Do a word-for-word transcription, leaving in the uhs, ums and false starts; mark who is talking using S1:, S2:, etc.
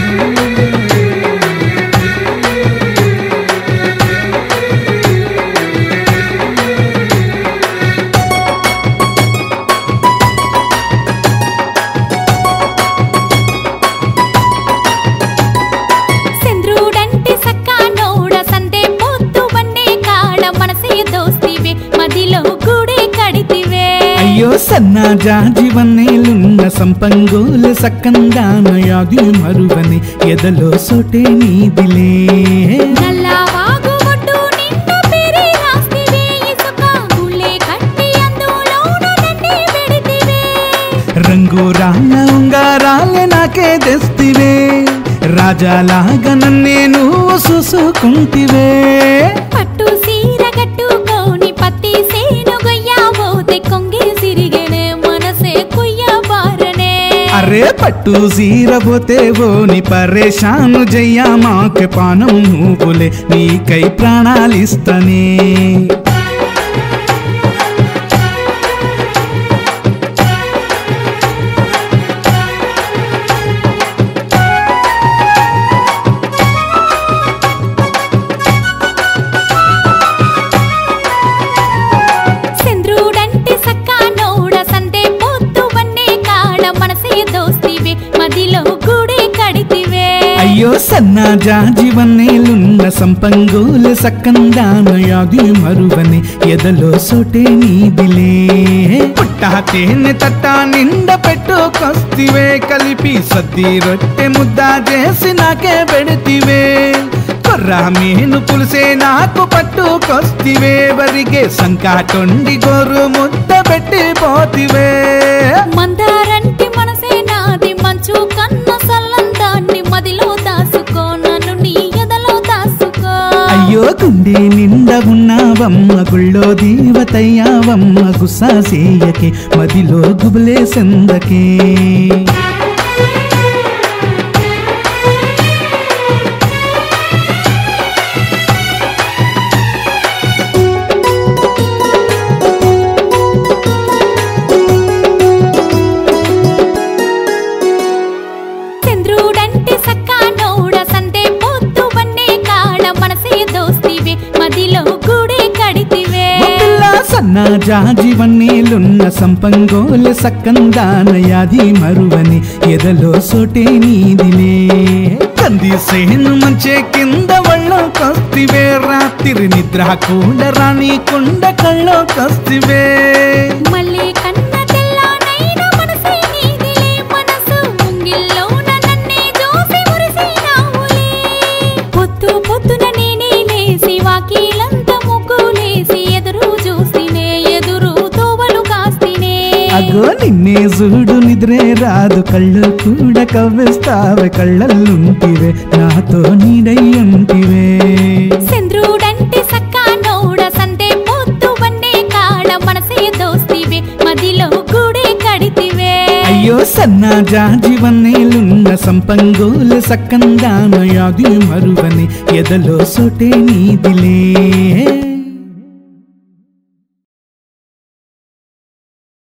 S1: సన్నా జాజివన్నేలున్న సంపంగోల సక్కందాన యాది మరువని ఎదలో సోటే నీదిలే
S2: నల్లవాగు ఒడ్డు నిండా పెరి రాస్తివే ఇసుక గుళ్ళే కట్టి అందులోన నన్నే పెడితివే
S1: రంగు రాళ్ళ ఉంగారాల నాకే తెస్తివే రాజాలాగా నన్నే నువ్వు చూసుకుంటివే
S2: పట్టు సీర కట్టుకొని పత్తి సేను గొయ్యాబోతే కొంగి సిరిగెనే మనసే కుయ్యబారనే
S1: అరే పట్టు సీరబోతే ఓని పరేషాను జయ్యా మాకే పానం నువ్వులే నీకై ప్రాణాలిస్తనే అయ్యో సన్నా జాజివన్నేలున్న సంపంగోల సక్కందాన యాది మరువని ఎదలో సోటే నీదిలే పుట్ట తేనె తట్ట నిండ పెట్టుకొస్తివే కలిపి సద్ది రొట్టె ముద్ద చేసి నాకే పెడితివే కొర్రా మేను పులిసే నాకు పట్టుకొస్తివే వరిగే సంకాటొండి గోరు ముద్ద పెట్టి పోతివే
S2: మందారంటి మనసే నాది మంచు కన్న సల్లందాన్ని మదిలో దాసుకో నన్ను నీ ఎదలో దాసుకో
S1: అయ్యో గుండె నిండా ఉన్నావమ్మ గుళ్ళో దేవతయ్యావమ్మ గుస్సా సేయకే మదిలో గుబులే సందకే సన్నా జాజివన్నేలున్న సంపంగోల సక్కందాన యాది మరువని ఎదలో సోటే నీదిలే కంది సేను మంచే కింద వళ్ళో కస్తివే రాత్రి నిద్ర కూడా రాణి కుండ కళ్ళో కస్తివే
S2: మళ్ళీ కన్న తెల్లనైన మనసే నీదిలే మనసు ముంగిల్లోన నన్నే జోసి మురిసినావులే పొద్దు పొద్దున నేనే లేసి వాకిలంతా ముగ్గులేసి ఎదురు చూసినే ఎదురు తోవలు కాస్తినే
S1: అగో నిన్నే చూడు నిద్రే రాదు కళ్ళు కూడా కవ్విస్తావే కళ్ళల్లుంటివే నాతో నీడయ్యుంటివే
S2: చంద్రుడంటే సక్కానోడ సందే పొద్దు వన్నే కాడ మనసే దోస్తివే మదిలో గూడే కడితివే
S1: అయ్యో సన్నా జాజివన్నేలున్న సంపంగోల సక్కందాన యాది మరువని ఎదలో సోటే నీదిలే